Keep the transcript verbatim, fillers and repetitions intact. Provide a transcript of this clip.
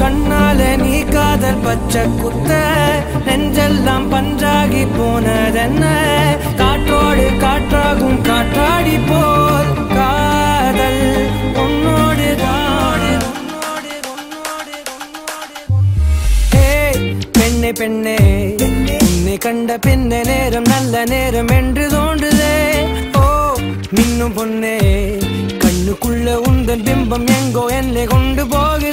கண்ணாலே நீ காதல் பச்சை குத்த நெஞ்செல்லாம் பஞ்சாகி போனதென்ன காற்றோடு காற்றாகும் காற்றாடி போல் காதல் உன்னோடு பெண்ணே பெண்ணே உன்னை கண்ட பின்ன நேரம் நல்ல நேரம் என்று தோன்றுதே ஓ மின்னும் பொன்னே கண்ணுக்குள்ள உந்தன் பிம்பம் எங்கோ என்னை கொண்டு போகுது